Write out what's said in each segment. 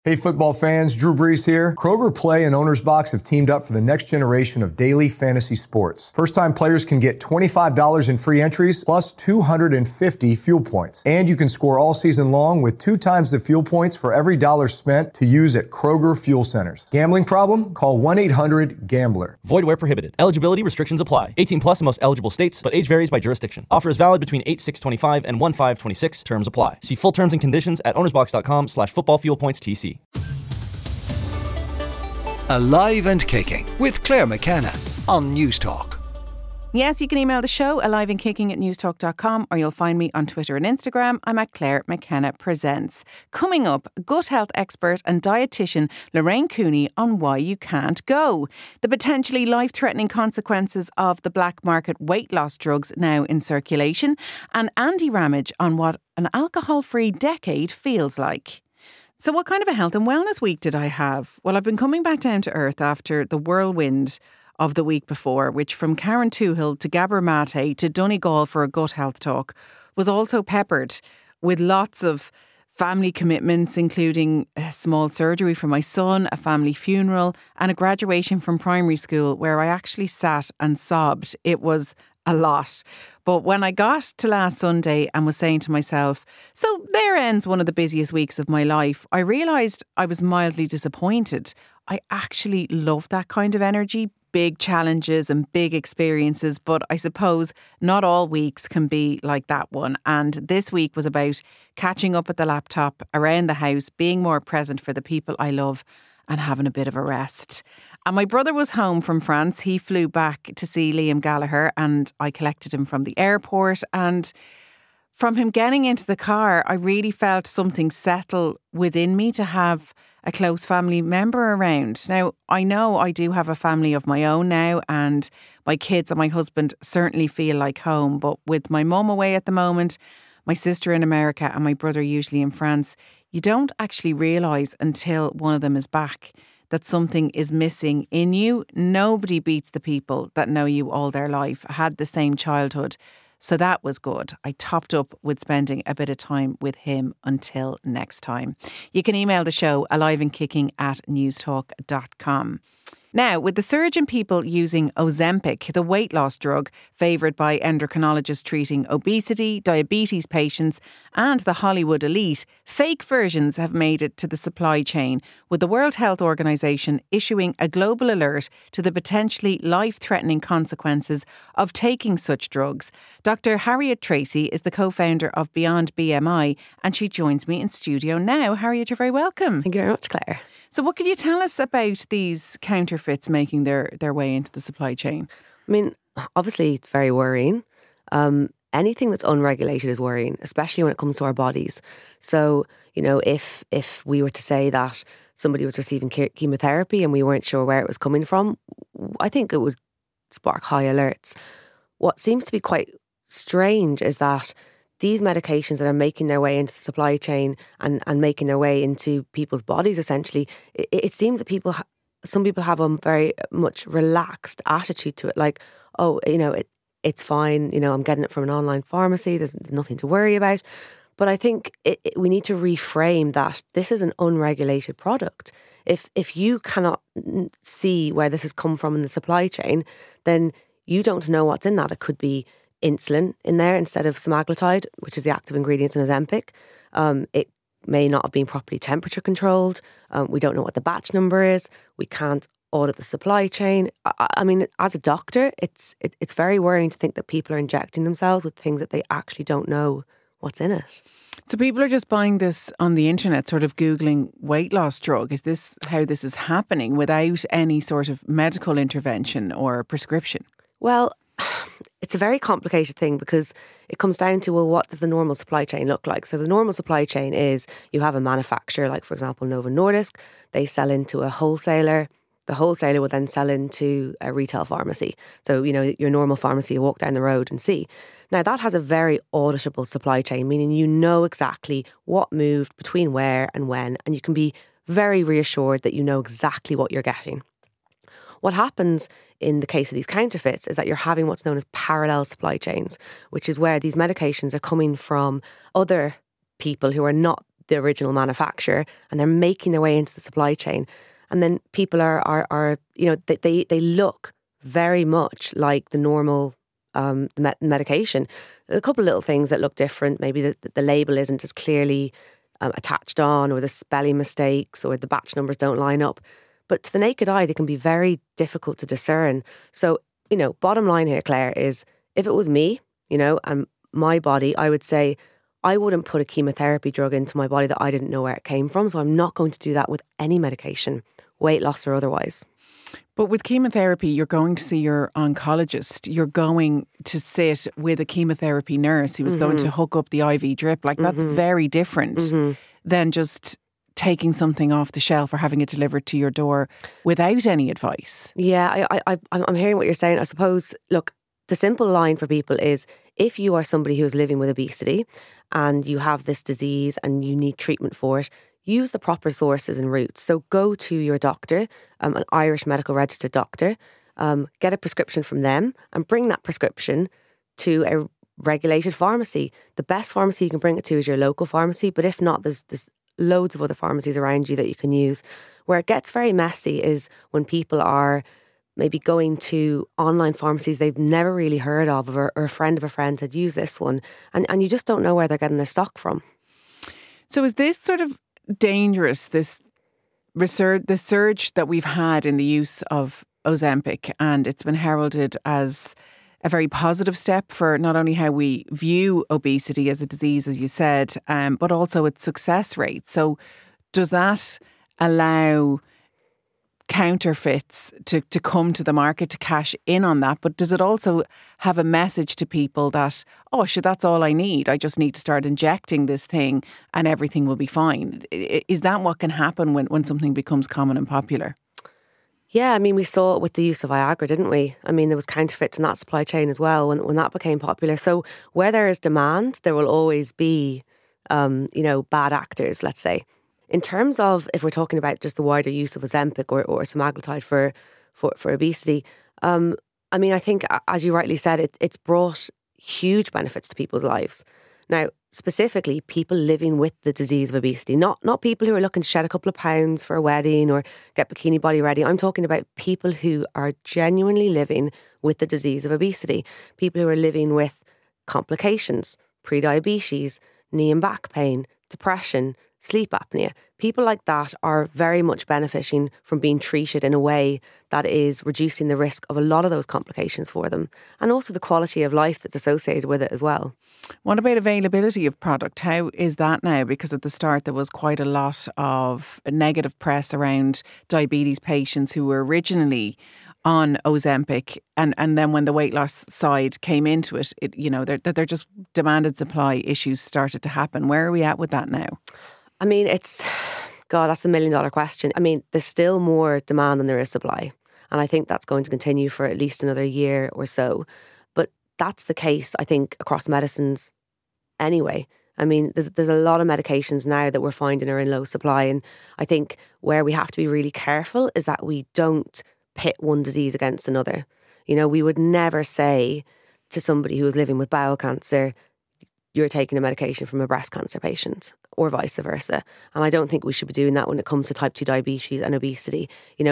Hey football fans, Drew Brees here. Kroger Play and Owner's Box have teamed up for the next generation of daily fantasy sports. First-time players can get $25 in free entries plus 250 fuel points. And you can score all season long with 2 times the fuel points for every dollar spent to use at Kroger Fuel Centers. Gambling problem? Call 1-800-GAMBLER. Void where prohibited. Eligibility restrictions apply. 18 plus in most eligible states, but age varies by jurisdiction. Offer is valid between 8/6/25 and 1/5/26. Terms apply. See full terms and conditions at ownersbox.com/footballfuelpointstc. Alive and Kicking with Claire McKenna on News Talk. Yes, you can email the show aliveandkicking@newstalk.com, or you'll find me on Twitter and Instagram. I'm at Claire McKenna Presents. Coming up, gut health expert and dietitian Lorraine Cooney on why you can't go, the potentially life-threatening consequences of the black market weight loss drugs now in circulation, and Andy Ramage on what an alcohol-free decade feels like. So what kind of a health and wellness week did I have? Well, I've been coming back down to earth after the whirlwind of the week before, which from Karen Toohill to Gabor Mate to Donegal for a gut health talk was also peppered with lots of family commitments, including a small surgery for my son, a family funeral, and a graduation from primary school where I actually sat and sobbed. It was a lot. But when I got to last Sunday and was saying to myself, so there ends one of the busiest weeks of my life, I realised I was mildly disappointed. I actually love that kind of energy, big challenges and big experiences, but I suppose not all weeks can be like that one. And this week was about catching up at the laptop, around the house, being more present for the people I love and having a bit of a rest. And my brother was home from France. He flew back to see Liam Gallagher and I collected him from the airport. And from him getting into the car, I really felt something settle within me to have a close family member around. Now, I know I do have a family of my own now, and my kids and my husband certainly feel like home. But with my mum away at the moment, my sister in America and my brother usually in France, you don't actually realise until one of them is back that something is missing in you. Nobody beats the people that know you all their life, had the same childhood. So that was good. I topped up with spending a bit of time with him until next time. You can email the show aliveandkicking@newstalk.com. Now, with the surge in people using Ozempic, the weight loss drug favoured by endocrinologists treating obesity, diabetes patients and the Hollywood elite, fake versions have made it to the supply chain, with the World Health Organization issuing a global alert to the potentially life-threatening consequences of taking such drugs. Dr. Harriet Tracy is the co-founder of Beyond BMI, and she joins me in studio now. Harriet, you're very welcome. Thank you very much, Claire. So what can you tell us about these counterfeits making their way into the supply chain? I mean, obviously it's very worrying. Anything that's unregulated is worrying, especially when it comes to our bodies. So, you know, if we were to say that somebody was receiving chemotherapy and we weren't sure where it was coming from, I think it would spark high alerts. What seems to be quite strange is that these medications that are making their way into the supply chain and making their way into people's bodies, essentially, it seems that some people have a very much relaxed attitude to it. Like, oh, you know, it's fine. You know, I'm getting it from an online pharmacy. There's nothing to worry about. But I think we need to reframe that this is an unregulated product. If you cannot see where this has come from in the supply chain, then you don't know what's in that. It could be insulin in there instead of semaglutide, which is the active ingredients in Ozempic. It may not have been properly temperature controlled. We don't know what the batch number is. We can't audit the supply chain. I mean, as a doctor, it's very worrying to think that people are injecting themselves with things that they actually don't know what's in it. So people are just buying this on the internet, sort of Googling weight loss drug. Is this how this is happening without any sort of medical intervention or prescription? Well, it's a very complicated thing because it comes down to, well, what does the normal supply chain look like? So the normal supply chain is you have a manufacturer, like for example, Novo Nordisk. They sell into a wholesaler. The wholesaler will then sell into a retail pharmacy. So, you know, your normal pharmacy, you walk down the road and see. Now, that has a very auditable supply chain, meaning you know exactly what moved between where and when, and you can be very reassured that you know exactly what you're getting. What happens in the case of these counterfeits is that you're having what's known as parallel supply chains, which is where these medications are coming from other people who are not the original manufacturer, and they're making their way into the supply chain. And then people are they look very much like the normal medication. A couple of little things that look different. Maybe the label isn't as clearly attached on, or the spelling mistakes, or the batch numbers don't line up. But to the naked eye, they can be very difficult to discern. So, bottom line here, Claire, is if it was me, and my body, I would say I wouldn't put a chemotherapy drug into my body that I didn't know where it came from. So I'm not going to do that with any medication, weight loss or otherwise. But with chemotherapy, you're going to see your oncologist. You're going to sit with a chemotherapy nurse who is going to hook up the IV drip. Like, that's very different than just taking something off the shelf or having it delivered to your door without any advice. Yeah, I'm hearing what you're saying. I suppose, look, the simple line for people is, if you are somebody who is living with obesity and you have this disease and you need treatment for it, use the proper sources and routes. So go to your doctor, an Irish medical registered doctor, get a prescription from them and bring that prescription to a regulated pharmacy. The best pharmacy you can bring it to is your local pharmacy, but if not, there's loads of other pharmacies around you that you can use. Where it gets very messy is when people are maybe going to online pharmacies they've never really heard of, or a friend of a friend had used this one, and you just don't know where they're getting their stock from. So is this sort of dangerous, this research, the surge that we've had in the use of Ozempic, and it's been heralded as a very positive step for not only how we view obesity as a disease, as you said, but also its success rate. So does that allow counterfeits to come to the market to cash in on that? But does it also have a message to people that, oh, sure, that's all I need. I just need to start injecting this thing and everything will be fine. Is that what can happen when something becomes common and popular? Yeah, I mean, we saw it with the use of Viagra, didn't we? I mean, there was counterfeits in that supply chain as well when that became popular. So where there is demand, there will always be, bad actors, let's say. In terms of, if we're talking about just the wider use of Ozempic or semaglutide for obesity, I think, as you rightly said, it's brought huge benefits to people's lives. Now, specifically, people living with the disease of obesity, not people who are looking to shed a couple of pounds for a wedding or get bikini body ready. I'm talking about people who are genuinely living with the disease of obesity, people who are living with complications, prediabetes, knee and back pain, depression, sleep apnea. People like that are very much benefiting from being treated in a way that is reducing the risk of a lot of those complications for them, and also the quality of life that's associated with it as well. What about availability of product? How is that now? Because at the start there was quite a lot of negative press around diabetes patients who were originally on Ozempic, and then when the weight loss side came into it, they're just demand and supply issues started to happen. Where are we at with that now? I mean, that's the $1 million question. I mean, there's still more demand than there is supply. And I think that's going to continue for at least another year or so. But that's the case, I think, across medicines anyway. I mean, there's a lot of medications now that we're finding are in low supply. And I think where we have to be really careful is that we don't pit one disease against another. We would never say to somebody who is living with bowel cancer, you're taking a medication from a breast cancer patient, or vice versa. And I don't think we should be doing that when it comes to type 2 diabetes and obesity.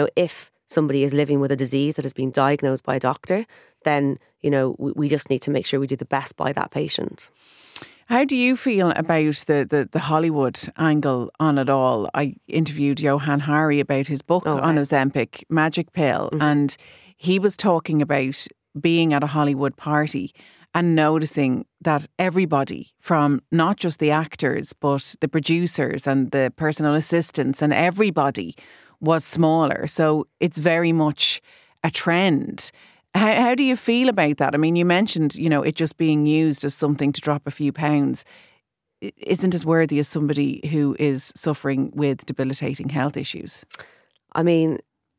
If somebody is living with a disease that has been diagnosed by a doctor, then, we just need to make sure we do the best by that patient. How do you feel about the Hollywood angle on it all? I interviewed Johann Hari about his book on Ozempic, Magic Pill, and he was talking about being at a Hollywood party and noticing that everybody, from not just the actors, but the producers and the personal assistants and everybody, was smaller. So it's very much a trend. How do you feel about that? I mean, you mentioned, it just being used as something to drop a few pounds isn't as worthy as somebody who is suffering with debilitating health issues. I mean,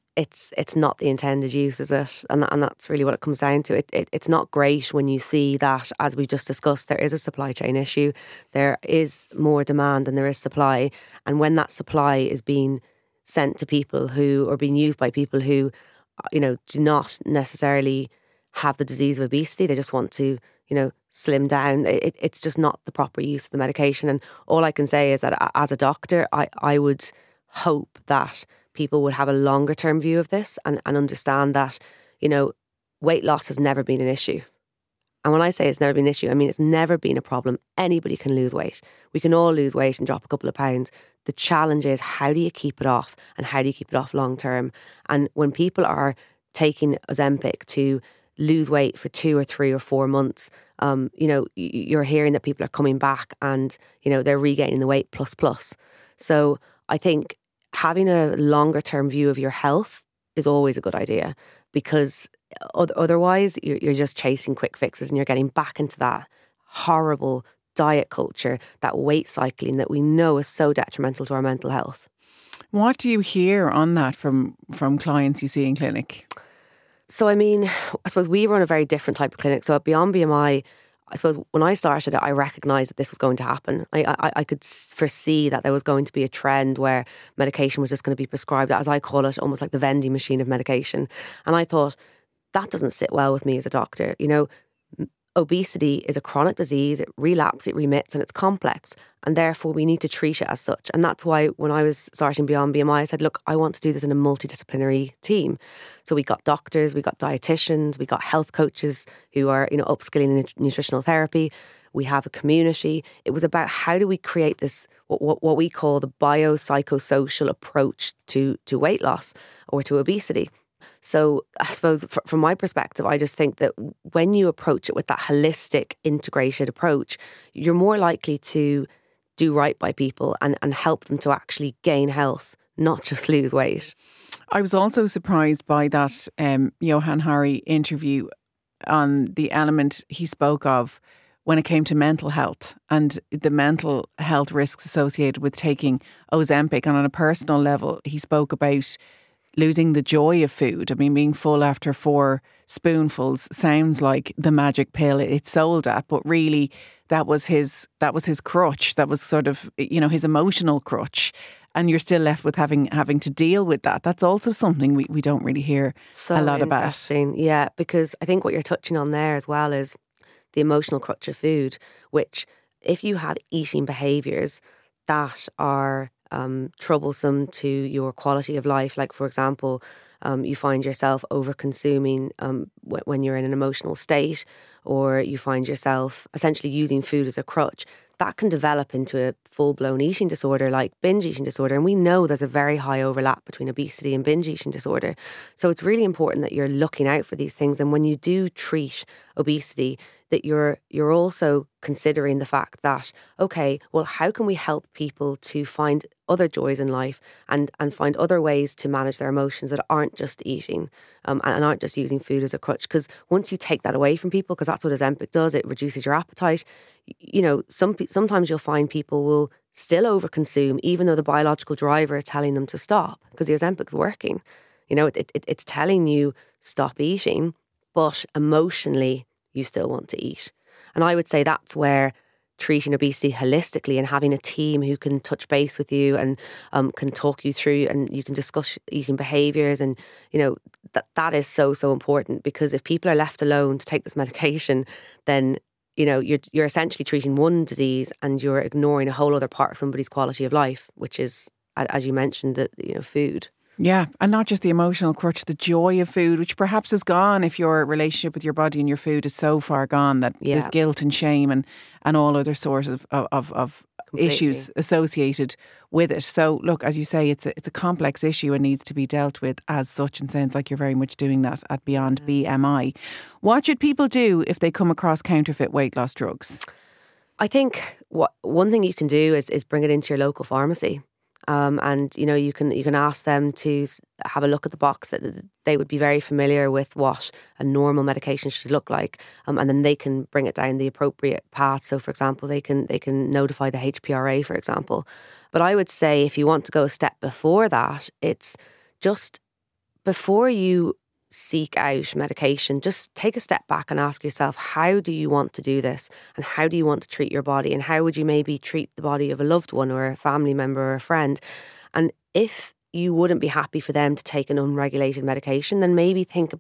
it's not the intended use, is it? And that's really what it comes down to. It's not great when you see that, as we just discussed, there is a supply chain issue. There is more demand than there is supply. And when that supply is being sent to people who are being used by people who, do not necessarily have the disease of obesity, they just want to, slim down. It's just not the proper use of the medication. And all I can say is that as a doctor, I would hope that people would have a longer term view of this and understand that, weight loss has never been an issue. And when I say it's never been an issue, I mean it's never been a problem. Anybody can lose weight. We can all lose weight and drop a couple of pounds. The challenge is, how do you keep it off, and how do you keep it off long term? And when people are taking Ozempic to lose weight for 2 or 3 or 4 months, you're hearing that people are coming back and, they're regaining the weight plus. So I think having a longer term view of your health is always a good idea, because otherwise you're just chasing quick fixes and you're getting back into that horrible diet culture, that weight cycling that we know is so detrimental to our mental health. What do you hear on that from clients you see in clinic? So, I mean, I suppose we run a very different type of clinic. So at Beyond BMI, I suppose when I started it, I recognised that this was going to happen. I could foresee that there was going to be a trend where medication was just going to be prescribed, as I call it, almost like the vending machine of medication. And I thought, that doesn't sit well with me as a doctor. Obesity is a chronic disease. It relapses, it remits, and it's complex. And therefore, we need to treat it as such. And that's why when I was starting Beyond BMI, I said, look, I want to do this in a multidisciplinary team. So we got doctors, we got dietitians, we got health coaches who are, upskilling in nutritional therapy. We have a community. It was about, how do we create this, what we call the biopsychosocial approach to weight loss or to obesity. So I suppose from my perspective, I just think that when you approach it with that holistic, integrated approach, you're more likely to do right by people and help them to actually gain health, not just lose weight. I was also surprised by that Johann Hari interview on the element he spoke of when it came to mental health and the mental health risks associated with taking Ozempic. And on a personal level, he spoke about losing the joy of food. I mean, being full after 4 spoonfuls sounds like the magic pill it's sold at, but really that was his crutch. That was sort of, his emotional crutch. And you're still left with having to deal with that. That's also something we don't really hear a lot about. Yeah, because I think what you're touching on there as well is the emotional crutch of food, which if you have eating behaviours that are troublesome to your quality of life, like for example, you find yourself over consuming when you're in an emotional state, or you find yourself essentially using food as a crutch, that can develop into a full-blown eating disorder like binge eating disorder. And we know there's a very high overlap between obesity and binge eating disorder. So it's really important that you're looking out for these things. And when you do treat obesity, that you're also considering the fact that, okay, well, how can we help people to find other joys in life and find other ways to manage their emotions that aren't just eating and aren't just using food as a crutch? Because once you take that away from people, because that's what Ozempic does, it reduces your appetite. Sometimes you'll find people will still overconsume even though the biological driver is telling them to stop, because the Ozempic's working. It's telling you stop eating, but emotionally you still want to eat. And I would say that's where treating obesity holistically and having a team who can touch base with you and can talk you through, and you can discuss eating behaviours, and that is so important, because if people are left alone to take this medication, then you're essentially treating one disease and you're ignoring a whole other part of somebody's quality of life, which is, as you mentioned, food. Yeah, and not just the emotional crutch, the joy of food, which perhaps is gone if your relationship with your body and your food is so far gone that there's guilt and shame and all other sorts of issues associated with it. So look, as you say, it's a complex issue and needs to be dealt with as such, and sounds like you're very much doing that at Beyond BMI. What should people do if they come across counterfeit weight loss drugs? I think one thing you can do is bring it into your local pharmacy. And you can ask them to have a look at the box, that they would be very familiar with what a normal medication should look like, and then they can bring it down the appropriate path. So, for example, they can notify the HPRA, for example. But I would say if you want to go a step before that, it's just before you seek out medication, just take a step back and ask yourself, how do you want to do this? And how do you want to treat your body? And how would you maybe treat the body of a loved one or a family member or a friend? And if you wouldn't be happy for them to take an unregulated medication, then maybe think about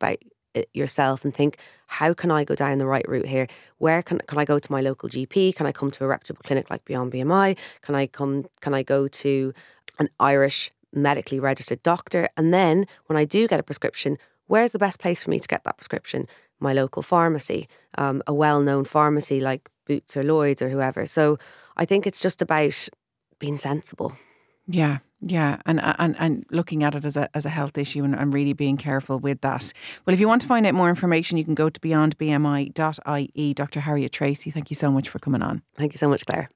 yourself and think, how can I go down the right route here? Where can I go to my local GP? Can I come to a reputable clinic like Beyond BMI? Can I go to an Irish medically registered doctor? And then when I do get a prescription, where's the best place for me to get that prescription? My local pharmacy, a well-known pharmacy like Boots or Lloyd's or whoever. So I think it's just about being sensible. Yeah, and looking at it as a health issue and really being careful with that. Well, if you want to find out more information, you can go to beyondbmi.ie. Dr. Harriet Tracy, thank you so much for coming on. Thank you so much, Claire.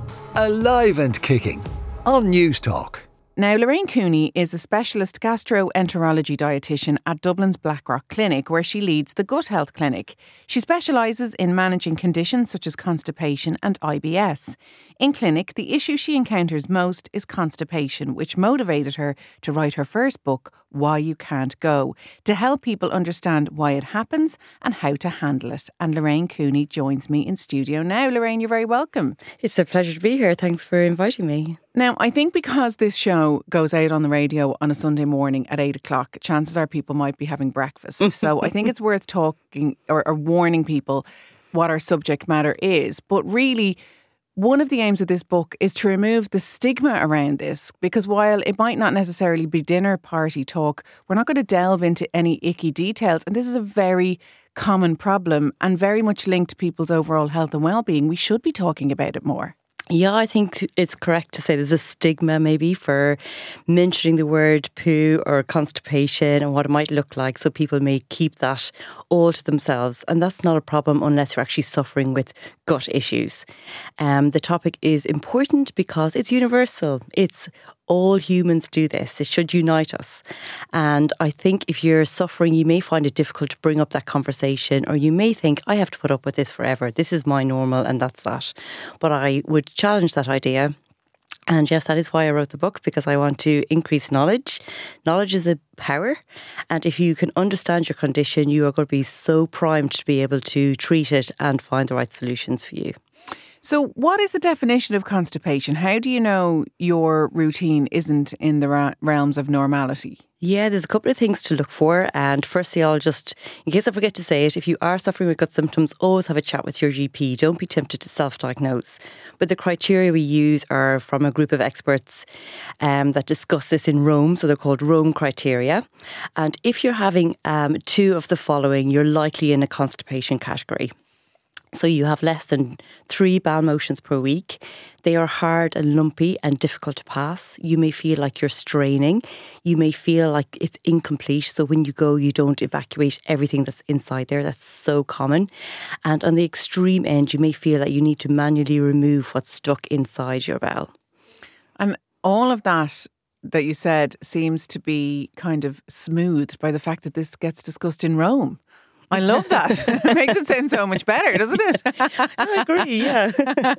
Alive and Kicking on News Talk. Now, Lorraine Cooney is a specialist gastroenterology dietitian at Dublin's Blackrock Clinic, where she leads the Gut Health Clinic. She specialises in managing conditions such as constipation and IBS. In clinic, the issue she encounters most is constipation, which motivated her to write her first book, Why You Can't Go, to help people understand why it happens and how to handle it. And Lorraine Cooney joins me in studio now. Lorraine, you're very welcome. It's a pleasure to be here. Thanks for inviting me. Now, I think because this show goes out on the radio on a Sunday morning at 8 o'clock, chances are people might be having breakfast. So I think it's worth talking or warning people what our subject matter is. But really, one of the aims of this book is to remove the stigma around this, because while it might not necessarily be dinner party talk, we're not going to delve into any icky details. And this is a very common problem and very much linked to people's overall health and well-being. We should be talking about it more. Yeah, I think it's correct to say there's a stigma maybe for mentioning the word poo or constipation and what it might look like. So people may keep that all to themselves. And that's not a problem unless you're actually suffering with gut issues. The topic is important because it's universal. It's all humans do this. It should unite us. And I think if you're suffering, you may find it difficult to bring up that conversation, or you may think, I have to put up with this forever. This is my normal and that's that. But I would challenge that idea. And yes, that is why I wrote the book, because I want to increase knowledge. Knowledge is a power. And if you can understand your condition, you are going to be so primed to be able to treat it and find the right solutions for you. So what is the definition of constipation? How do you know your routine isn't in the realms of normality? Yeah, there's a couple of things to look for. And firstly, I'll just, in case I forget to say it, if you are suffering with gut symptoms, always have a chat with your GP. Don't be tempted to self-diagnose. But the criteria we use are from a group of experts that discuss this in Rome. So they're called Rome criteria. And if you're having two of the following, you're likely in a constipation category. So you have less than 3 bowel motions per week. They are hard and lumpy and difficult to pass. You may feel like you're straining. You may feel like it's incomplete. So when you go, you don't evacuate everything that's inside there. That's so common. And on the extreme end, you may feel that you need to manually remove what's stuck inside your bowel. And all of that you said seems to be kind of smoothed by the fact that this gets discussed in Rome. I love that. It makes it sound so much better, doesn't it? I agree, yeah.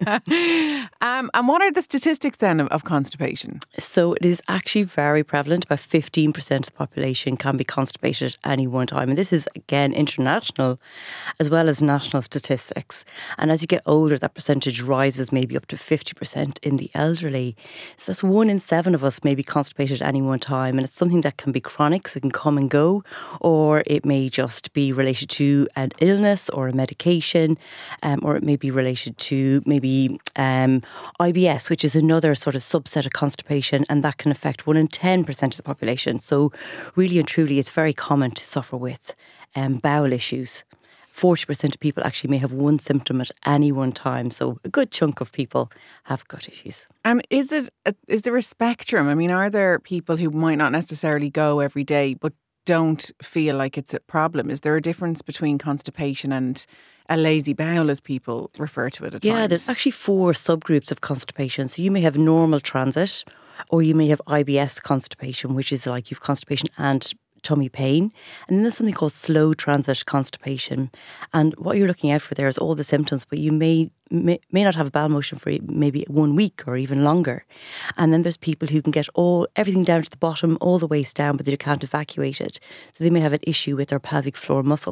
And what are the statistics then of constipation? So it is actually very prevalent. About 15% of the population can be constipated at any one time. And this is, again, international as well as national statistics. And as you get older, that percentage rises maybe up to 50% in the elderly. So that's 1 in 7 of us may be constipated at any one time. And it's something that can be chronic, so it can come and go, or it may just be related to an illness or a medication, or it may be related to maybe IBS, which is another sort of subset of constipation, and that can affect 1 in 10% of the population. So really and truly, it's very common to suffer with bowel issues. 40% of people actually may have one symptom at any one time. So a good chunk of people have gut issues. Is there a spectrum? I mean, are there people who might not necessarily go every day, but don't feel like it's a problem? Is there a difference between constipation and a lazy bowel, as people refer to it at times? Yeah, there's actually 4 subgroups of constipation. So you may have normal transit, or you may have IBS constipation, which is like you've constipation and tummy pain. And then there's something called slow transit constipation. And what you're looking out for there is all the symptoms, but you may not have a bowel motion for maybe 1 week or even longer. And then there's people who can get everything down to the bottom, all the waist down, but they can't evacuate it. So they may have an issue with their pelvic floor muscles.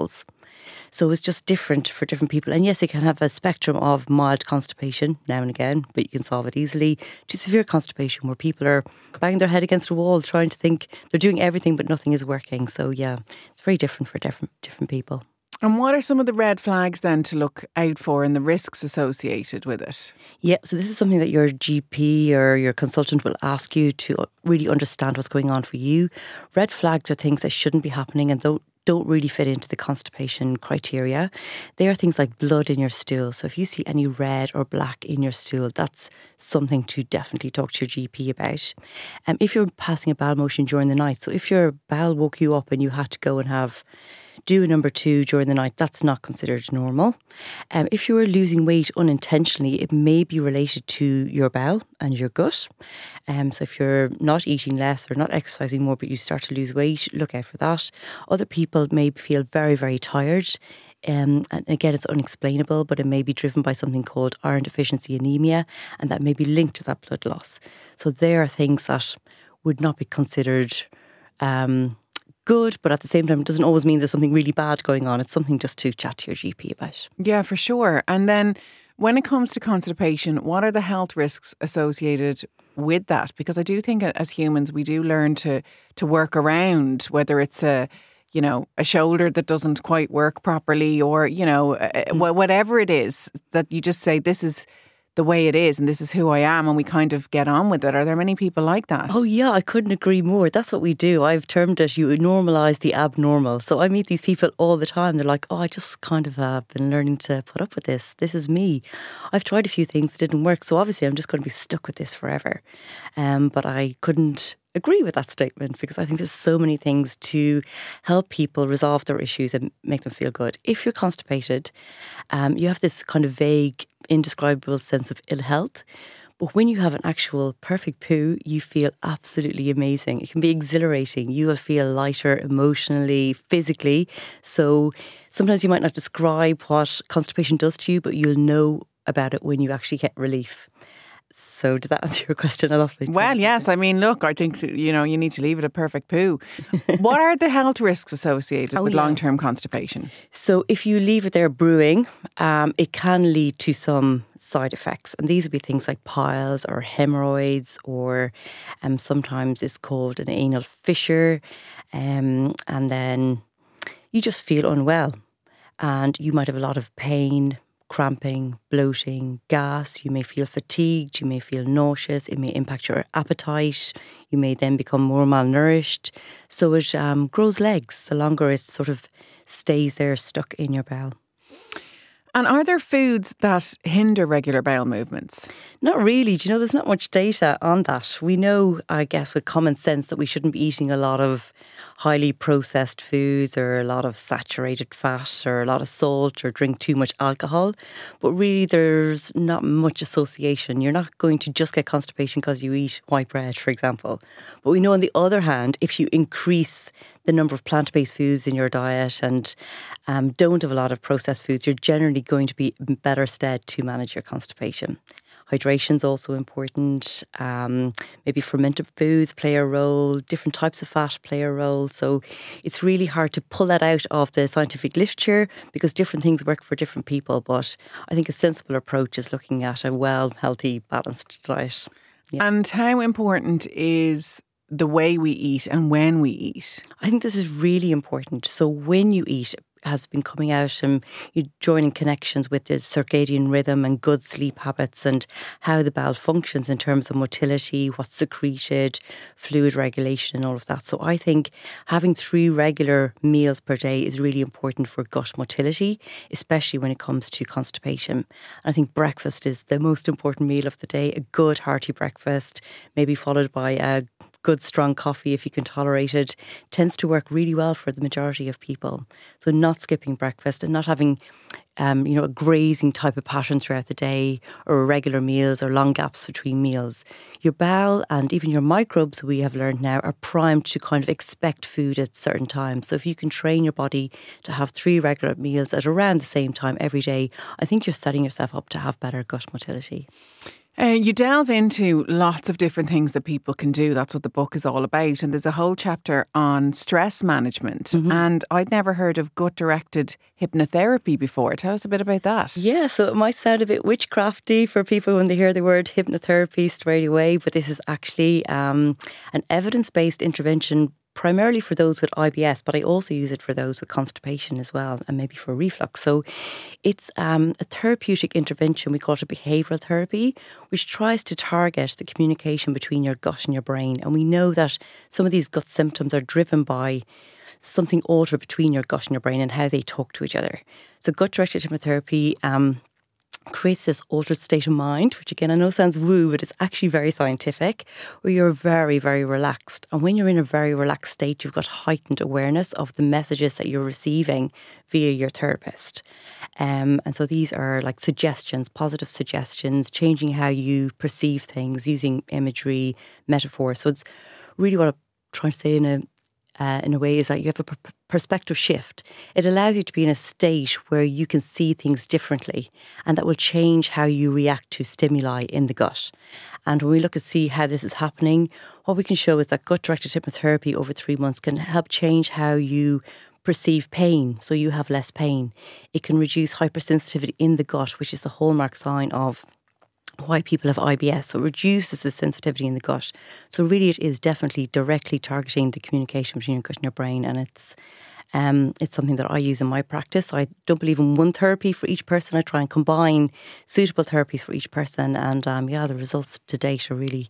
So it's just different for different people. And yes, it can have a spectrum of mild constipation now and again, but you can solve it easily, to severe constipation where people are banging their head against a wall trying to think they're doing everything but nothing is working. So yeah, it's very different for different people. And what are some of the red flags then to look out for and the risks associated with it? Yeah, so this is something that your GP or your consultant will ask you to really understand what's going on for you. Red flags are things that shouldn't be happening and don't really fit into the constipation criteria. They are things like blood in your stool. So if you see any red or black in your stool, that's something to definitely talk to your GP about. If you're passing a bowel motion during the night, so if your bowel woke you up and you had to go and do a number 2 during the night, that's not considered normal. If you are losing weight unintentionally, it may be related to your bowel and your gut. So if you're not eating less or not exercising more, but you start to lose weight, look out for that. Other people may feel very, very tired. And again, it's unexplainable, but it may be driven by something called iron deficiency anemia, and that may be linked to that blood loss. So there are things that would not be considered good, but at the same time, it doesn't always mean there's something really bad going on. It's something just to chat to your GP about. Yeah, for sure. And then when it comes to constipation, what are the health risks associated with that? Because I do think as humans, we do learn to work around, whether it's a shoulder that doesn't quite work properly or, whatever it is that you just say, this is the way it is and this is who I am, and we kind of get on with it. Are there many people like that? Oh yeah, I couldn't agree more. That's what we do. I've termed it, you normalise the abnormal. So I meet these people all the time. They're like, I just kind of been learning to put up with this. This is me. I've tried a few things that didn't work, so obviously I'm just going to be stuck with this forever. But I couldn't agree with that statement because I think there's so many things to help people resolve their issues and make them feel good. If you're constipated, you have this kind of vague, indescribable sense of ill health. But when you have an actual perfect poo, you feel absolutely amazing. It can be exhilarating. You will feel lighter emotionally, physically. So sometimes you might not describe what constipation does to you, but you'll know about it when you actually get relief. So did that answer your question? I lost my Well, yes. I mean, look, I think, you need to leave it a perfect poo. What are the health risks associated with long-term constipation? So if you leave it there brewing, it can lead to some side effects. And these would be things like piles or hemorrhoids, or sometimes it's called an anal fissure. And then you just feel unwell. And you might have a lot of pain, cramping, bloating, gas. You may feel fatigued, you may feel nauseous, it may impact your appetite, you may then become more malnourished. So it grows legs the longer it sort of stays there stuck in your bowel. And are there foods that hinder regular bowel movements? Not really. Do you know, there's not much data on that. We know, I guess, with common sense that we shouldn't be eating a lot of highly processed foods or a lot of saturated fat or a lot of salt or drink too much alcohol. But really, there's not much association. You're not going to just get constipation because you eat white bread, for example. But we know, on the other hand, if you increase the number of plant-based foods in your diet and don't have a lot of processed foods, you're generally going to be in better stead to manage your constipation. Hydration's also important. Maybe fermented foods play a role. Different types of fat play a role. So it's really hard to pull that out of the scientific literature because different things work for different people. But I think a sensible approach is looking at a well, healthy, balanced diet. Yeah. And how important is the way we eat and when we eat? I think this is really important. So when you eat, has been coming out and you're joining connections with the circadian rhythm and good sleep habits and how the bowel functions in terms of motility, what's secreted, fluid regulation and all of that. So I think having 3 regular meals per day is really important for gut motility, especially when it comes to constipation. I think breakfast is the most important meal of the day, a good hearty breakfast, maybe followed by a good strong coffee if you can tolerate it, tends to work really well for the majority of people. So not skipping breakfast and not having a grazing type of pattern throughout the day or irregular meals or long gaps between meals. Your bowel and even your microbes, we have learned now, are primed to kind of expect food at certain times. So if you can train your body to have 3 regular meals at around the same time every day, I think you're setting yourself up to have better gut motility. You delve into lots of different things that people can do. That's what the book is all about. And there's a whole chapter on stress management. And I'd never heard of gut-directed hypnotherapy before. Tell us a bit about that. Yeah, so it might sound a bit witchcrafty for people when they hear the word hypnotherapy straight away, but this is actually an evidence-based intervention primarily for those with IBS, but I also use it for those with constipation as well, and maybe for reflux. So it's a therapeutic intervention. We call it a behavioural therapy, which tries to target the communication between your gut and your brain. And we know that some of these gut symptoms are driven by something altered between your gut and your brain and how they talk to each other. So gut-directed hypnotherapy creates this altered state of mind, which again I know sounds woo, but it's actually very scientific, where you're very, very relaxed. And when you're in a very relaxed state, you've got heightened awareness of the messages that you're receiving via your therapist. And so these are like suggestions, positive suggestions, changing how you perceive things, using imagery, metaphor. So it's really what I'm trying to say in a way is that you have a perspective shift. It allows you to be in a state where you can see things differently, and that will change how you react to stimuli in the gut. And when we look at see how this is happening, what we can show is that gut-directed hypnotherapy over 3 months can help change how you perceive pain, so you have less pain. It can reduce hypersensitivity in the gut, which is the hallmark sign of why people have IBS. So it reduces the sensitivity in the gut. So really it is definitely directly targeting the communication between your gut and your brain. And it's something that I use in my practice. I don't believe in one therapy for each person. I try and combine suitable therapies for each person. And the results to date are really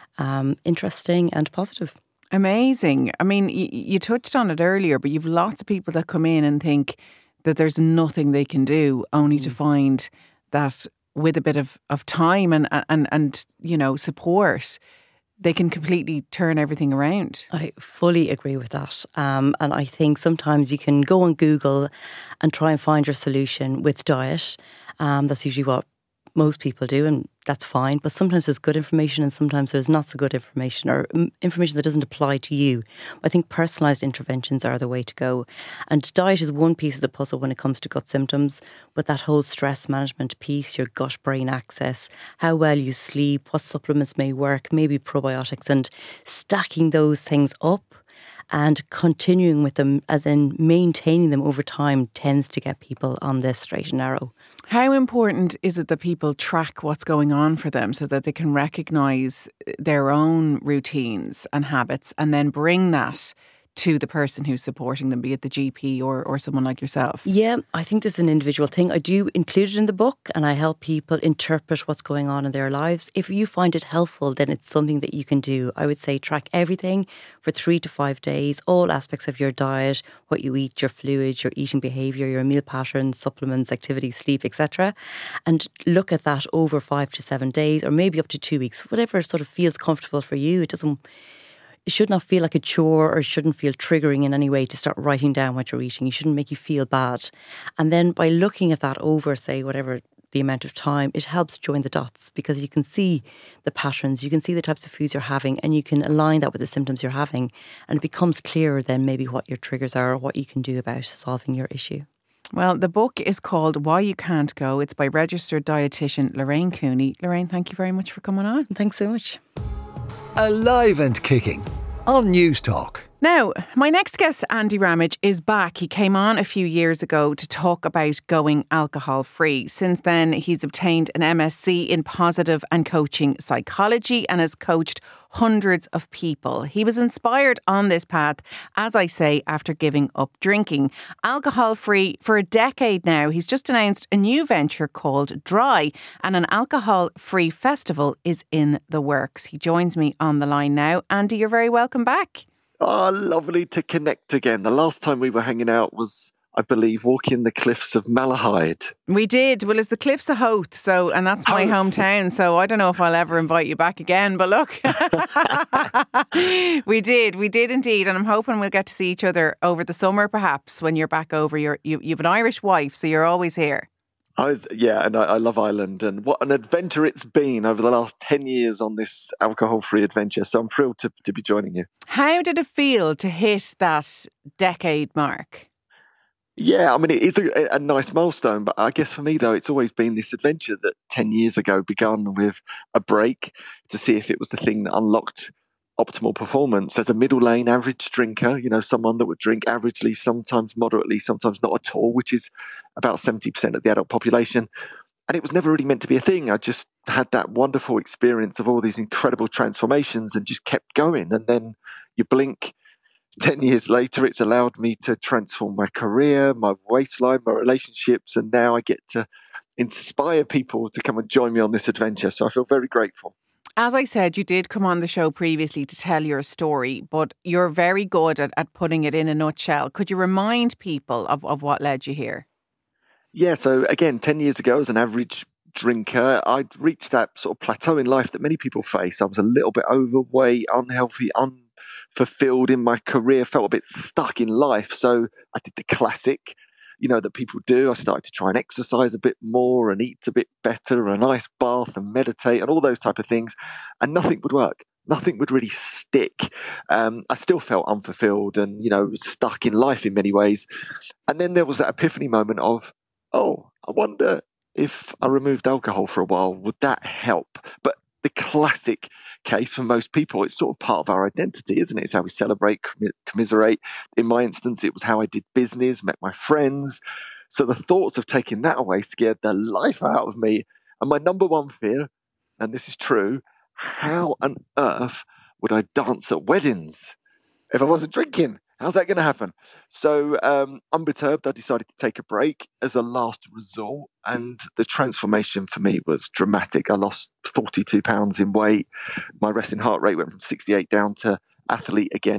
interesting and positive. Amazing. I mean, you touched on it earlier, but you've lots of people that come in and think that there's nothing they can do, only to find that with a bit of time and support, they can completely turn everything around. I fully agree with that. And I think sometimes you can go on Google and try and find your solution with diet. That's usually what most people do, and that's fine. But sometimes there's good information and sometimes there's not so good information, or information that doesn't apply to you. I think personalised interventions are the way to go. And diet is one piece of the puzzle when it comes to gut symptoms, but that whole stress management piece, your gut-brain axis, how well you sleep, what supplements may work, maybe probiotics, and stacking those things up and continuing with them, as in maintaining them over time, tends to get people on this straight and narrow. How important is it that people track what's going on for them so that they can recognise their own routines and habits and then bring that to the person who's supporting them, be it the GP or someone like yourself? Yeah, I think this is an individual thing. I do include it in the book and I help people interpret what's going on in their lives. If you find it helpful, then it's something that you can do. I would say track everything for 3 to 5 days, all aspects of your diet, what you eat, your fluids, your eating behaviour, your meal patterns, supplements, activity, sleep, etc. And look at that over 5 to 7 days, or maybe up to 2 weeks, whatever sort of feels comfortable for you. It should not feel like a chore, or it shouldn't feel triggering in any way to start writing down what you're eating. You shouldn't make you feel bad. And then by looking at that over, say, whatever the amount of time, it helps join the dots, because you can see the patterns, you can see the types of foods you're having, and you can align that with the symptoms you're having. And it becomes clearer then maybe what your triggers are or what you can do about solving your issue. Well, the book is called Why You Can't Go. It's by registered dietitian Lorraine Cooney. Lorraine, thank you very much for coming on. Thanks so much. Alive and Kicking on News Talk. Now, my next guest, Andy Ramage, is back. He came on a few years ago to talk about going alcohol-free. Since then, he's obtained an MSc in positive and coaching psychology and has coached hundreds of people. He was inspired on this path, as I say, after giving up drinking. Alcohol-free for a decade now. He's just announced a new venture called Dry, and an alcohol-free festival is in the works. He joins me on the line now. Andy, you're very welcome back. Oh, lovely to connect again. The last time we were hanging out was, I believe, walking the cliffs of Malahide. We did. Well, it's the Cliffs of Howth, and that's my hometown, so I don't know if I'll ever invite you back again, but look. We did indeed, and I'm hoping we'll get to see each other over the summer, perhaps, when you're back over. You've an Irish wife, so you're always here. And I love Ireland, and what an adventure it's been over the last 10 years on this alcohol-free adventure. So I'm thrilled to be joining you. How did it feel to hit that decade mark? Yeah, I mean, it is a nice milestone, but I guess for me, though, it's always been this adventure that 10 years ago begun with a break to see if it was the thing that unlocked optimal performance. As a middle lane average drinker, someone that would drink averagely, sometimes moderately, sometimes not at all, which is about 70% of the adult population. And it was never really meant to be a thing. I just had that wonderful experience of all these incredible transformations and just kept going. And then you blink, 10 years later, it's allowed me to transform my career, my waistline, my relationships, and now I get to inspire people to come and join me on this adventure. So I feel very grateful. As I said, you did come on the show previously to tell your story, but you're very good at putting it in a nutshell. Could you remind people of what led you here? Yeah, so again, 10 years ago, as an average drinker, I'd reached that sort of plateau in life that many people face. I was a little bit overweight, unhealthy, unfulfilled in my career, felt a bit stuck in life. So I did the classic, that people do. I started to try and exercise a bit more and eat a bit better, a nice bath and meditate and all those type of things. And nothing would work. Nothing would really stick. I still felt unfulfilled and, stuck in life in many ways. And then there was that epiphany moment of, oh, I wonder if I removed alcohol for a while, would that help? But the classic case for most people, it's sort of part of our identity, isn't it? It's how we celebrate, commiserate. In my instance, it was how I did business, met my friends. So the thoughts of taking that away scared the life out of me. And my number one fear, and this is true, how on earth would I dance at weddings if I wasn't drinking? How's that going to happen? So unperturbed, I decided to take a break as a last resort. And the transformation for me was dramatic. I lost 42 pounds in weight. My resting heart rate went from 68 down to athlete again,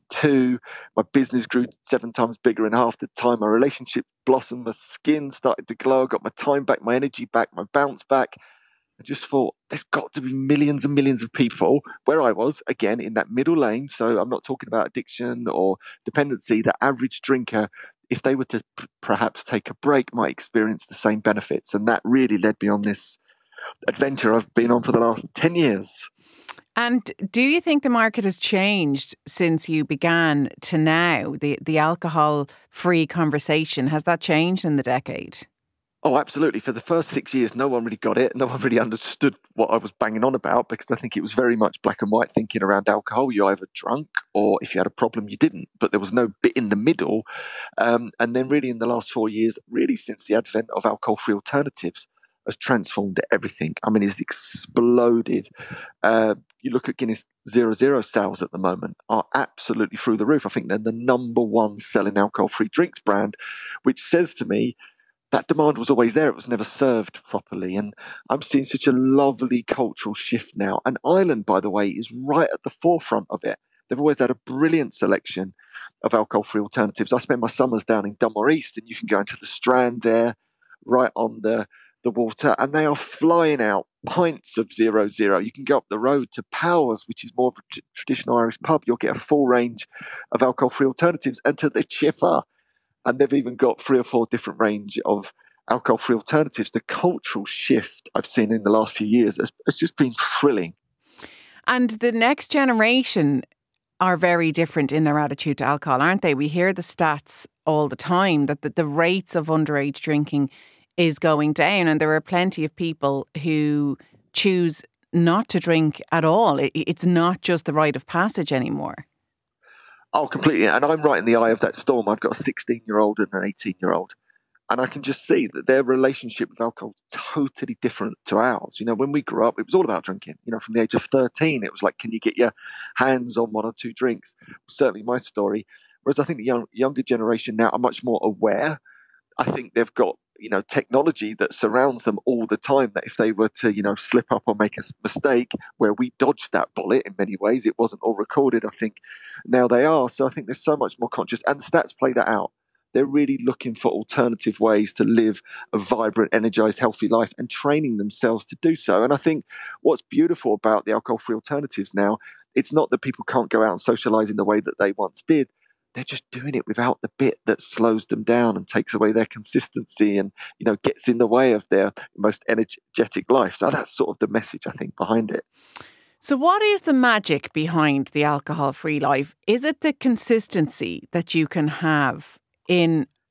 42. My business grew 7 times bigger in half the time. My relationship blossomed. My skin started to glow. I got my time back, my energy back, my bounce back. I just thought there's got to be millions and millions of people where I was, again, in that middle lane. So I'm not talking about addiction or dependency. The average drinker, if they were to perhaps take a break, might experience the same benefits. And that really led me on this adventure I've been on for the last 10 years. And do you think the market has changed since you began to now? The alcohol-free conversation, has that changed in the decade? Oh, absolutely. For the first 6 years, no one really got it. No one really understood what I was banging on about because I think it was very much black and white thinking around alcohol. You either drunk or if you had a problem, you didn't. But there was no bit in the middle. And then really in the last 4 years, really since the advent of alcohol-free alternatives, has transformed everything. I mean, it's exploded. You look at Guinness 0.0 sales at the moment are absolutely through the roof. I think they're the number one selling alcohol-free drinks brand, which says to me, that demand was always there. It was never served properly. And I'm seeing such a lovely cultural shift now. And Ireland, by the way, is right at the forefront of it. They've always had a brilliant selection of alcohol-free alternatives. I spend my summers down in Dunmore East, and you can go into the Strand there, right on the water, and they are flying out pints of 0.0. You can go up the road to Powers, which is more of a traditional Irish pub. You'll get a full range of alcohol-free alternatives, and to the Chipper. And they've even got 3 or 4 different range of alcohol-free alternatives. The cultural shift I've seen in the last few years has just been thrilling. And the next generation are very different in their attitude to alcohol, aren't they? We hear the stats all the time that the rates of underage drinking is going down, and there are plenty of people who choose not to drink at all. It's not just the rite of passage anymore. Oh, completely. And I'm right in the eye of that storm. I've got a 16-year-old and an 18-year-old. And I can just see that their relationship with alcohol is totally different to ours. When we grew up, it was all about drinking. From the age of 13, it was like, can you get your hands on 1 or 2 drinks? Certainly my story. Whereas I think the younger generation now are much more aware. I think they've got, technology that surrounds them all the time, that if they were to, slip up or make a mistake, where we dodged that bullet in many ways, it wasn't all recorded. I think now they are. So I think there's so much more conscious, and the stats play that out. They're really looking for alternative ways to live a vibrant, energized, healthy life and training themselves to do so. And I think what's beautiful about the alcohol-free alternatives now, it's not that people can't go out and socialize in the way that they once did. They're just doing it without the bit that slows them down and takes away their consistency and, gets in the way of their most energetic life. So that's sort of the message, I think, behind it. So what is the magic behind the alcohol-free life? Is it the consistency that you can have in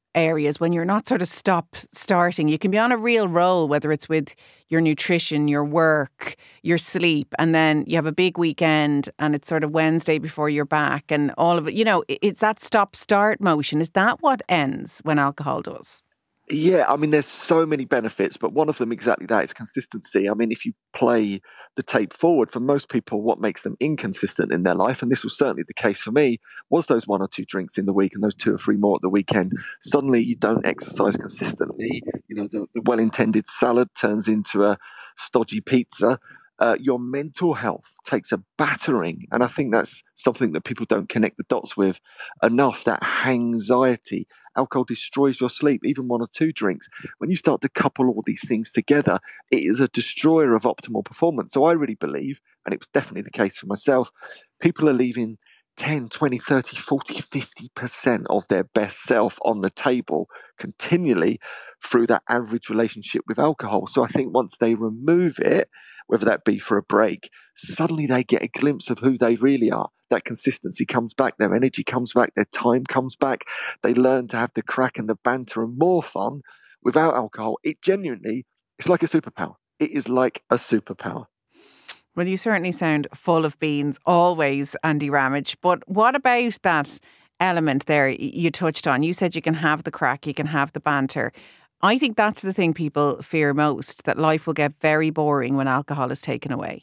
areas when you're not sort of starting. You can be on a real roll, whether it's with your nutrition, your work, your sleep, and then you have a big weekend and it's sort of Wednesday before you're back and all of it. You know, it's that stop-start motion. Is that what ends when alcohol does? Yeah, I mean, there's so many benefits, but one of them exactly that is consistency. I mean, if you play the tape forward, for most people, what makes them inconsistent in their life, and this was certainly the case for me, was those 1 or 2 drinks in the week and those 2 or 3 more at the weekend. Suddenly you don't exercise consistently. You know, the well-intended salad turns into a stodgy pizza. Your mental health takes a battering. And I think that's something that people don't connect the dots with enough, that anxiety. Alcohol destroys your sleep, even 1 or 2 drinks. When you start to couple all these things together, it is a destroyer of optimal performance. So I really believe, and it was definitely the case for myself, people are leaving 10, 20, 30, 40, 50% of their best self on the table continually through that average relationship with alcohol. So I think once they remove it, whether that be for a break, suddenly they get a glimpse of who they really are. That consistency comes back, their energy comes back, their time comes back. They learn to have the crack and the banter and more fun without alcohol. It's like a superpower. It is like a superpower. Well, you certainly sound full of beans, always, Andy Ramage. But what about that element there you touched on? You said you can have the crack, you can have the banter. I think that's the thing people fear most, that life will get very boring when alcohol is taken away.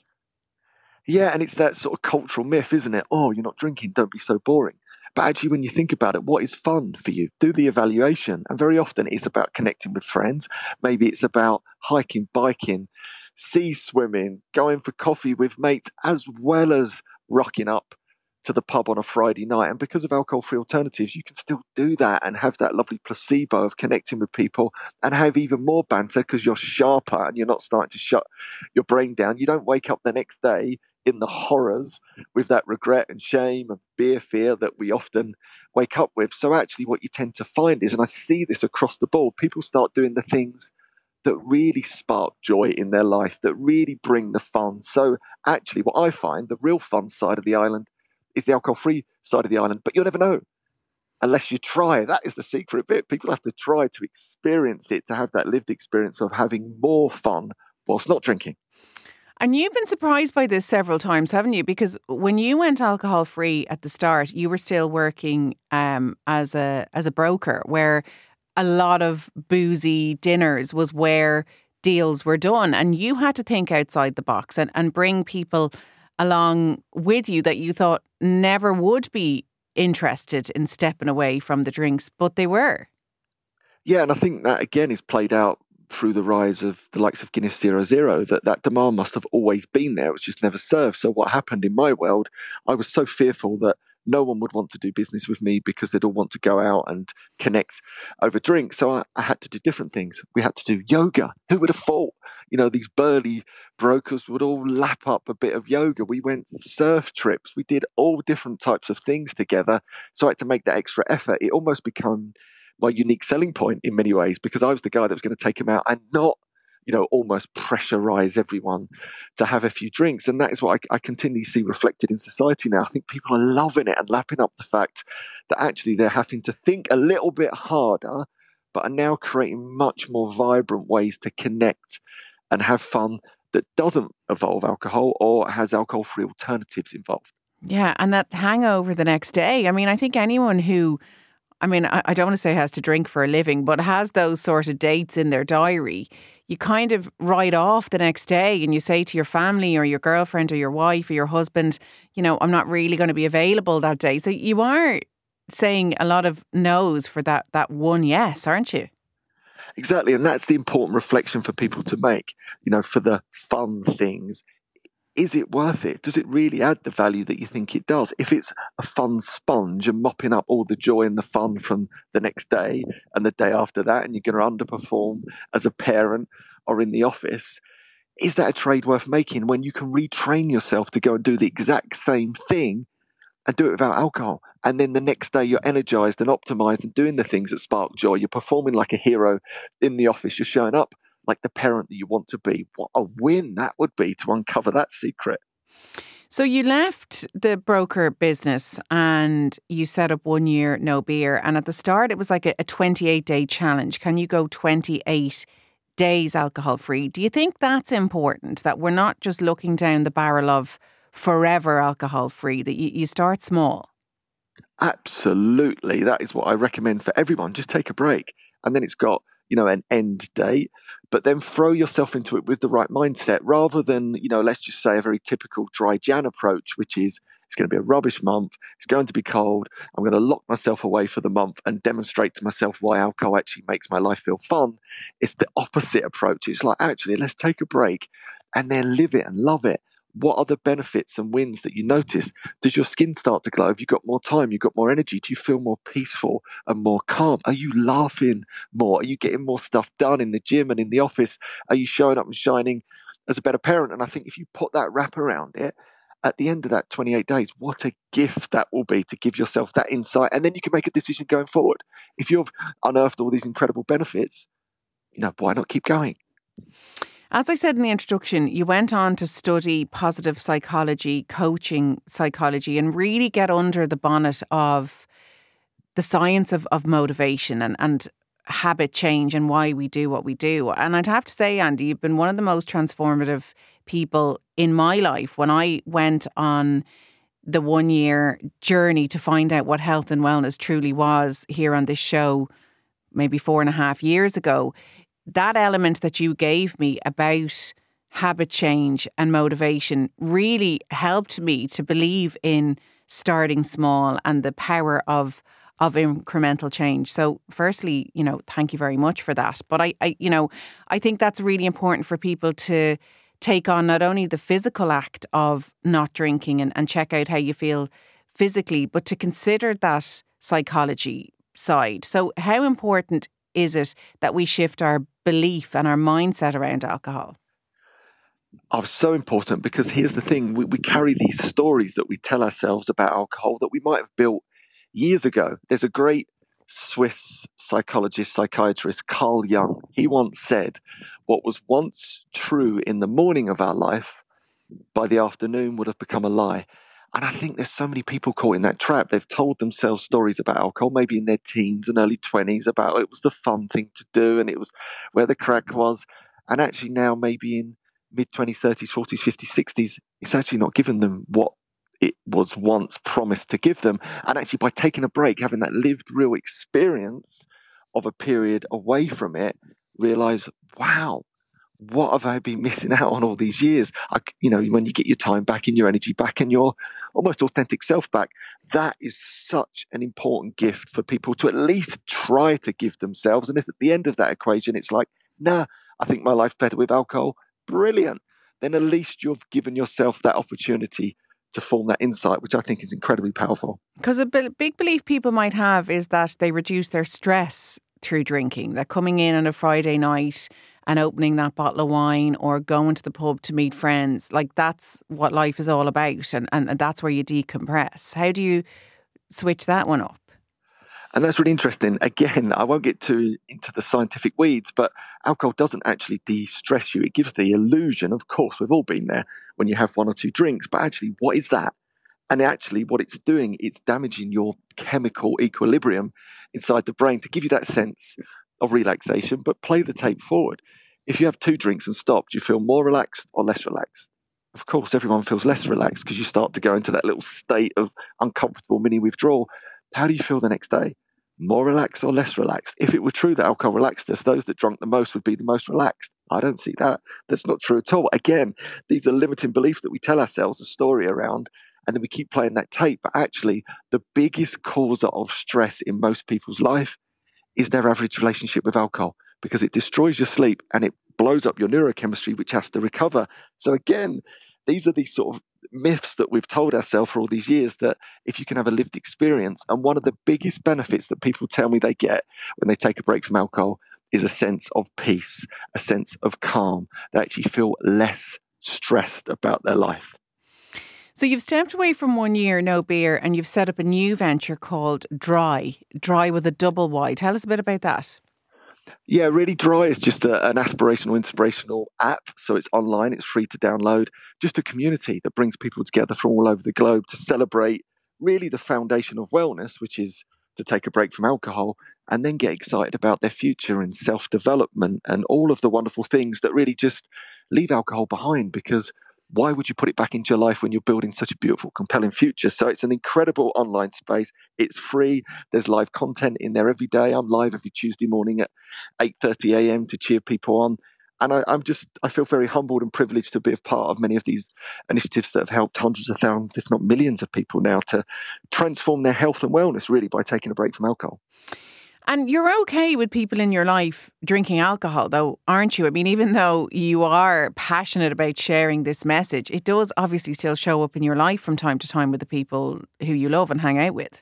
Yeah, and it's that sort of cultural myth, isn't it? Oh, you're not drinking, don't be so boring. But actually, when you think about it, what is fun for you? Do the evaluation. And very often it's about connecting with friends. Maybe it's about hiking, biking, sea swimming, going for coffee with mates, as well as rocking up to the pub on a Friday night. And because of alcohol-free alternatives, you can still do that and have that lovely placebo of connecting with people and have even more banter because you're sharper and you're not starting to shut your brain down. You don't wake up the next day in the horrors with that regret and shame and beer fear that we often wake up with. So actually what you tend to find is, and I see this across the board, people start doing the things that really spark joy in their life, that really bring the fun. So actually what I find, the real fun side of the island is the alcohol-free side of the island, but you'll never know unless you try. That is the secret bit. People have to try to experience it, to have that lived experience of having more fun whilst not drinking. And you've been surprised by this several times, haven't you? Because when you went alcohol-free at the start, you were still working as a broker, where a lot of boozy dinners was where deals were done. And you had to think outside the box and bring people along with you that you thought never would be interested in stepping away from the drinks, but they were. Yeah, and I think that again is played out through the rise of the likes of Guinness 0.0, that demand must have always been there. It was just never served. So what happened in my world, I was so fearful that no one would want to do business with me because they'd all want to go out and connect over drinks. So I had to do different things. We had to do yoga. Who would have thought? You know, these burly brokers would all lap up a bit of yoga. We went surf trips. We did all different types of things together. So I had to make that extra effort. It almost became my unique selling point in many ways, because I was the guy that was going to take them out and not, almost pressurize everyone to have a few drinks. And that is what I continually see reflected in society now. I think people are loving it and lapping up the fact that actually they're having to think a little bit harder, but are now creating much more vibrant ways to connect and have fun that doesn't involve alcohol or has alcohol-free alternatives involved. Yeah, and that hangover the next day. I mean, I think anyone who, I don't want to say has to drink for a living, but has those sort of dates in their diary, you kind of write off the next day and you say to your family or your girlfriend or your wife or your husband, I'm not really going to be available that day. So you are saying a lot of no's for that one yes, aren't you? Exactly. And that's the important reflection for people to make, for the fun things. Is it worth it? Does it really add the value that you think it does? If it's a fun sponge and mopping up all the joy and the fun from the next day and the day after that, and you're going to underperform as a parent or in the office, is that a trade worth making when you can retrain yourself to go and do the exact same thing and do it without alcohol? And then the next day you're energized and optimized and doing the things that spark joy. You're performing like a hero in the office. You're showing up like the parent that you want to be. What a win that would be to uncover that secret. So you left the broker business and you set up 1 year no beer. And at the start, it was like a 28-day challenge. Can you go 28 days alcohol free? Do you think that's important, that we're not just looking down the barrel of forever alcohol free, that you start small? Absolutely. That is what I recommend for everyone. Just take a break. And then it's got, an end date, but then throw yourself into it with the right mindset rather than, let's just say a very typical dry Jan approach, which is it's going to be a rubbish month. It's going to be cold. I'm going to lock myself away for the month and demonstrate to myself why alcohol actually makes my life feel fun. It's the opposite approach. It's like, actually, let's take a break and then live it and love it. What are the benefits and wins that you notice? Does your skin start to glow? Have you got more time? You've got more energy? Do you feel more peaceful and more calm? Are you laughing more? Are you getting more stuff done in the gym and in the office? Are you showing up and shining as a better parent? And I think if you put that wrap around it, at the end of that 28 days, what a gift that will be to give yourself that insight. And then you can make a decision going forward. If you've unearthed all these incredible benefits, why not keep going? As I said in the introduction, you went on to study positive psychology, coaching psychology, and really get under the bonnet of the science of motivation and habit change and why we do what we do. And I'd have to say, Andy, you've been one of the most transformative people in my life. When I went on the 1 year journey to find out what health and wellness truly was here on this show, maybe 4.5 years ago, that element that you gave me about habit change and motivation really helped me to believe in starting small and the power of incremental change. So firstly, thank you very much for that. But I think that's really important for people to take on not only the physical act of not drinking and check out how you feel physically, but to consider that psychology side. So how important is it that we shift our belief and our mindset around alcohol? Oh, so important, because here's the thing. We carry these stories that we tell ourselves about alcohol that we might have built years ago. There's a great Swiss psychiatrist, Carl Jung. He once said, what was once true in the morning of our life, by the afternoon would have become a lie. And I think there's so many people caught in that trap. They've told themselves stories about alcohol, maybe in their teens and early 20s, about it was the fun thing to do and it was where the crack was. And actually now, maybe in mid-20s, 30s, 40s, 50s, 60s, it's actually not given them what it was once promised to give them. And actually, by taking a break, having that lived real experience of a period away from it, realize, wow, what have I been missing out on all these years? When you get your time back and your energy back and your almost authentic self back, that is such an important gift for people to at least try to give themselves. And if at the end of that equation, it's like, nah, I think my life's better with alcohol, brilliant. Then at least you've given yourself that opportunity to form that insight, which I think is incredibly powerful. Because a big belief people might have is that they reduce their stress through drinking, that coming in on a Friday night and opening that bottle of wine or going to the pub to meet friends, like that's what life is all about, and that's where you decompress. How do you switch that one up? And that's really interesting. Again, I won't get too into the scientific weeds, but alcohol doesn't actually de-stress you. It gives the illusion, of course, we've all been there, when you have 1 or 2 drinks, but actually, what is that? And actually what it's doing, it's damaging your chemical equilibrium inside the brain to give you that sense of relaxation. But play the tape forward. If you have 2 drinks and stop, do you feel more relaxed or less relaxed? Of course, everyone feels less relaxed because you start to go into that little state of uncomfortable mini withdrawal. How do you feel the next day? More relaxed or less relaxed? If it were true that alcohol relaxed us, those that drank the most would be the most relaxed. I don't see that. That's not true at all. Again, these are limiting beliefs that we tell ourselves a story around, and then we keep playing that tape. But actually, the biggest cause of stress in most people's life is their average relationship with alcohol, because it destroys your sleep and it blows up your neurochemistry, which has to recover. So again, these are these sort of myths that we've told ourselves for all these years, that if you can have a lived experience, and one of the biggest benefits that people tell me they get when they take a break from alcohol is a sense of peace, a sense of calm. They actually feel less stressed about their life. So you've stepped away from 1 year no beer and you've set up a new venture called Dry with a double Y. Tell us a bit about that. Yeah, Really Dry is just an aspirational, inspirational app. So it's online, it's free to download. Just a community that brings people together from all over the globe to celebrate really the foundation of wellness, which is to take a break from alcohol and then get excited about their future and self-development and all of the wonderful things that really just leave alcohol behind, because why would you put it back into your life when you're building such a beautiful, compelling future? So it's an incredible online space. It's free. There's live content in there every day. I'm live every Tuesday morning at 8:30 a.m. to cheer people on. And I feel very humbled and privileged to be a part of many of these initiatives that have helped hundreds of thousands, if not millions of people now to transform their health and wellness really by taking a break from alcohol. And you're okay with people in your life drinking alcohol, though, aren't you? I mean, even though you are passionate about sharing this message, it does obviously still show up in your life from time to time with the people who you love and hang out with.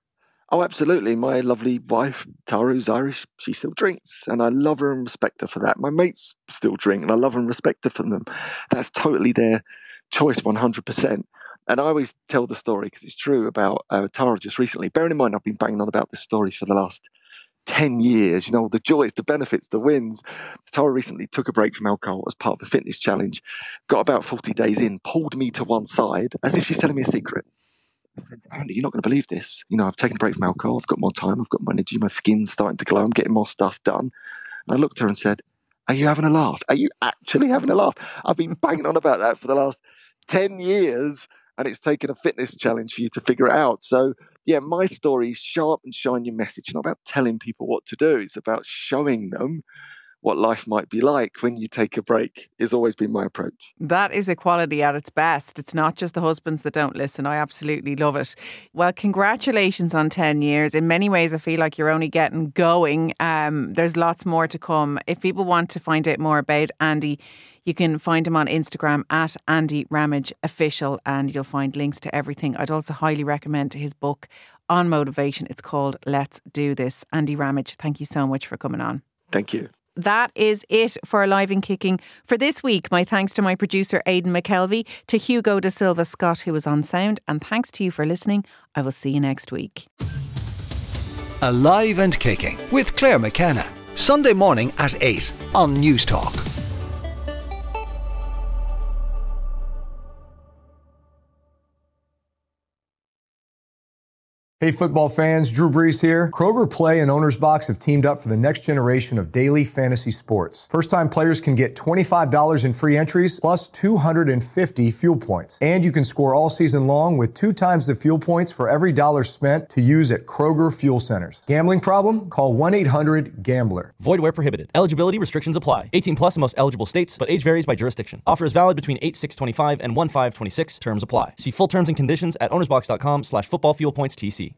Oh, absolutely. My lovely wife, Tara, who's Irish, she still drinks, and I love her and respect her for that. My mates still drink, and I love and respect her for them. That's totally their choice, 100%. And I always tell the story, because it's true, about Tara just recently. Bearing in mind, I've been banging on about this story for the last 10 years, the joys, the benefits, the wins. Tara recently took a break from alcohol as part of the fitness challenge, got about 40 days in, pulled me to one side as if she's telling me a secret. I said, Andy, you're not going to believe this. I've taken a break from alcohol. I've got more time. I've got more energy. My skin's starting to glow. I'm getting more stuff done. And I looked at her and said, are you having a laugh? Are you actually having a laugh? I've been banging on about that for the last 10 years, and it's taken a fitness challenge for you to figure it out. So, yeah, my story is show up and shine your message. It's not about telling people what to do. It's about showing them what life might be like when you take a break. Has always been my approach. That is equality at its best. It's not just the husbands that don't listen. I absolutely love it. Well, congratulations on 10 years. In many ways, I feel like you're only getting going. There's lots more to come. If people want to find out more about Andy, you can find him on Instagram at Andy Ramage Official, and you'll find links to everything. I'd also highly recommend his book on motivation. It's called Let's Do This. Andy Ramage, thank you so much for coming on. Thank you. That is it for Alive and Kicking for this week. My thanks to my producer Aidan McKelvey, to Hugo Da Silva Scott, who was on sound, and thanks to you for listening. I will see you next week. Alive and Kicking with Claire McKenna. Sunday morning at 8 on News Talk. Hey football fans, Drew Brees here. Kroger Play and Owner's Box have teamed up for the next generation of daily fantasy sports. First-time players can get $25 in free entries plus 250 fuel points. And you can score all season long with 2 times the fuel points for every dollar spent to use at Kroger fuel centers. Gambling problem? Call 1-800-GAMBLER. Void where prohibited. Eligibility restrictions apply. 18 plus in most eligible states, but age varies by jurisdiction. Offer is valid between 8/6/25 and 1/5/26. Terms apply. See full terms and conditions at ownersbox.com/footballfuelpointstc.